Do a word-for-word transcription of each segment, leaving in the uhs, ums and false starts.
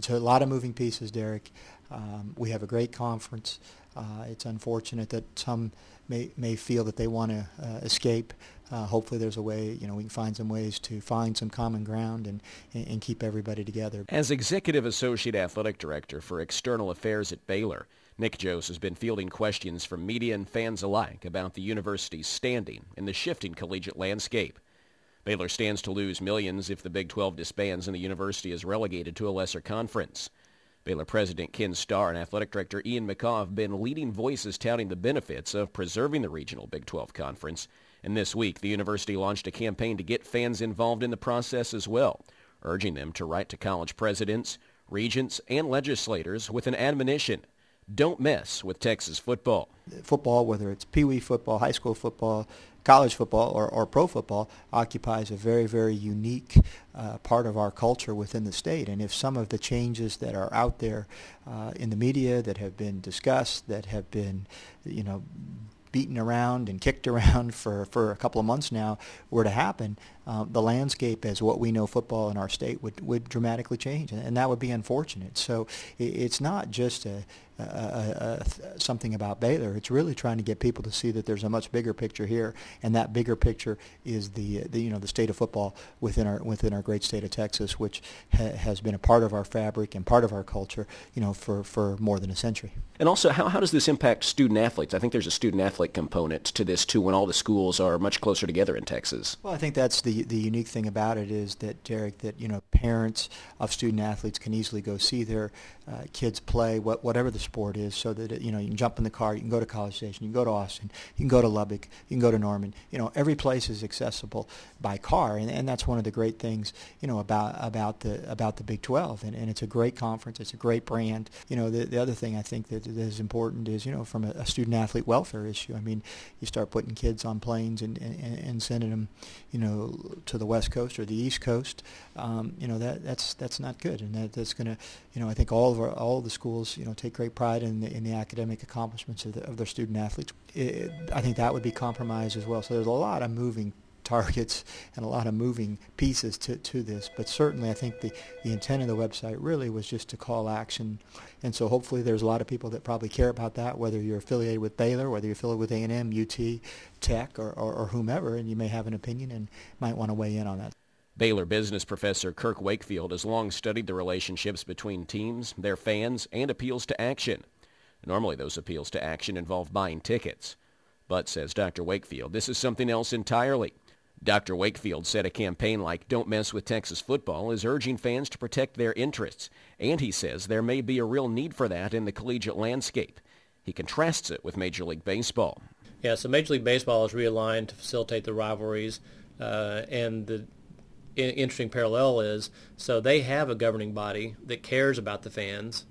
it's a lot of moving pieces, Derek. Um, we have a great conference. Uh, it's unfortunate that some may may feel that they want to uh, escape. Uh, hopefully there's a way, you know, we can find some ways to find some common ground and, and, and keep everybody together. As Executive Associate Athletic Director for External Affairs at Baylor, Nick Jose has been fielding questions from media and fans alike about the university's standing in the shifting collegiate landscape. Baylor stands to lose millions if the Big twelve disbands and the university is relegated to a lesser conference. Baylor President Ken Starr and Athletic Director Ian McCaw have been leading voices touting the benefits of preserving the regional Big twelve conference. And this week, the university launched a campaign to get fans involved in the process as well, urging them to write to college presidents, regents, and legislators with an admonition: don't mess with Texas football. Football, whether it's Pee Wee football, high school football, college football, or, or pro football, occupies a very, very unique uh, part of our culture within the state. And if some of the changes that are out there uh, in the media that have been discussed, that have been, you know, beaten around and kicked around for, for a couple of months now were to happen, uh, the landscape as what we know football in our state would, would dramatically change, and, and that would be unfortunate. So it, it's not just a, a, a, a something about Baylor. It's really trying to get people to see that there's a much bigger picture here, and that bigger picture is the, the you know the state of football within our within our great state of Texas, which ha, has been a part of our fabric and part of our culture, you know, for, for more than a century. And also, how, how does this impact student athletes? I think there's a student athlete component to this too, when all the schools are much closer together in Texas. Well, I think that's the the unique thing about it is that, Derek, that you know parents of student athletes can easily go see their uh, kids play what, whatever the sport is, so that it, you know you can jump in the car, you can go to College Station, you can go to Austin, you can go to Lubbock, you can go to Norman. You know, every place is accessible by car, and, and that's one of the great things you know about about the about the Big twelve, and, and it's a great conference, it's a great brand. You know, the the other thing I think that, that is important is you know from a, a student athlete welfare issue. I mean, you start putting kids on planes and, and, and sending them, you know, to the West Coast or the East Coast. Um, you know that that's that's not good, and that, that's going to, you know, I think all of our all of the schools, you know, take great pride in the, in the academic accomplishments of, the, of their student athletes. It, I think that would be compromised as well. So there's a lot of moving targets and a lot of moving pieces to, to this, but certainly I think the, the intent of the website really was just to call action, and so hopefully there's a lot of people that probably care about that, whether you're affiliated with Baylor, whether you're affiliated with A and M, U T, Tech, or, or, or whomever, and you may have an opinion and might want to weigh in on that. Baylor business professor Kirk Wakefield has long studied the relationships between teams, their fans, and appeals to action. Normally those appeals to action involve buying tickets. But, says Doctor Wakefield, this is something else entirely. Doctor Wakefield said a campaign like Don't Mess with Texas Football is urging fans to protect their interests, and he says there may be a real need for that in the collegiate landscape. He contrasts it with Major League Baseball. Yeah, so Major League Baseball is realigned to facilitate the rivalries, uh, and the interesting parallel is, so they have a governing body that cares about the fans,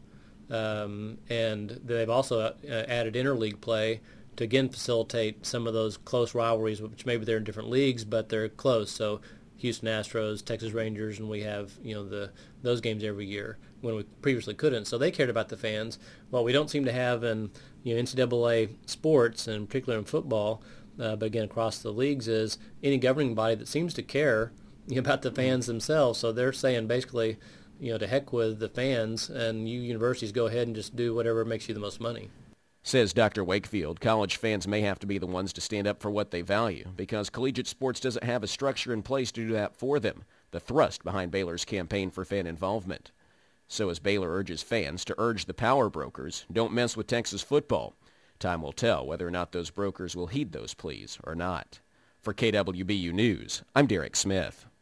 um, and they've also uh, added interleague play to again facilitate some of those close rivalries, which maybe they're in different leagues, but they're close. So Houston Astros, Texas Rangers, and we have you know the those games every year when we previously couldn't. So they cared about the fans. What we don't seem to have in you know N C double A sports, and particularly in football, uh, but again across the leagues, is any governing body that seems to care you know, about the fans themselves. So they're saying basically, you know, to heck with the fans, and you universities go ahead and just do whatever makes you the most money. Says Doctor Wakefield, college fans may have to be the ones to stand up for what they value because collegiate sports doesn't have a structure in place to do that for them, the thrust behind Baylor's campaign for fan involvement. So as Baylor urges fans to urge the power brokers, don't mess with Texas football, time will tell whether or not those brokers will heed those pleas or not. For K W B U News, I'm Derek Smith.